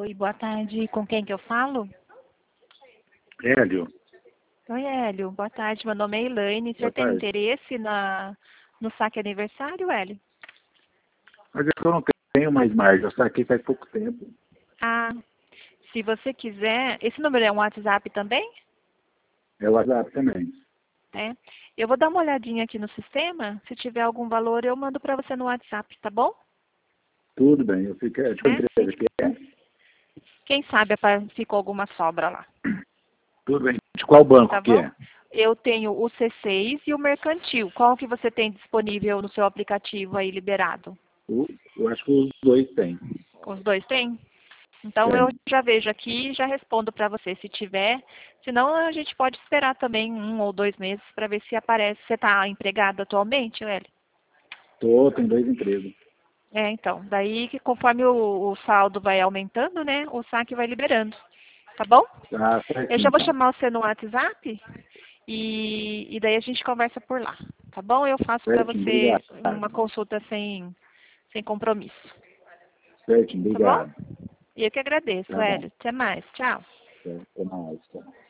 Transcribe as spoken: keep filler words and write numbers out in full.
Oi, boa tarde. Com quem que eu falo? Hélio, Oi, Hélio. Boa tarde. Meu nome é Elaine. Você boa tem tarde. interesse na, no saque aniversário, Hélio? Mas é que eu não tenho mais margem, eu saquei faz pouco tempo. Ah, se você quiser... Esse número é um WhatsApp também? É o WhatsApp também. É. Eu vou dar uma olhadinha aqui no sistema. Se tiver algum valor, eu mando para você no WhatsApp, tá bom? Tudo bem, eu fico. De qual É? empresa que é? Quem sabe apa- ficou alguma sobra lá, Tudo bem. De qual banco tá que bom? é? Eu tenho o C seis e o mercantil. Qual que você tem disponível no seu aplicativo aí liberado? O- Eu acho que os dois têm. Os dois têm? Então eu Tem. já vejo aqui e já respondo para você se tiver. Senão a gente pode esperar também um ou dois meses para ver se aparece. Você está empregado atualmente, Hélio? Tô, tem dois empregos. É, então. Daí que conforme o, o saldo vai aumentando, né, o saque vai liberando. Tá bom? Tá Eu certinho já vou então. chamar você no WhatsApp e, e daí a gente conversa por lá. Tá bom? Eu faço para Certinho, você obrigado. uma consulta sem, sem compromisso. Certinho, Tá bom? obrigado. E eu que agradeço, Tá bom. Hélio. Até mais. Tchau. Até mais. Tchau.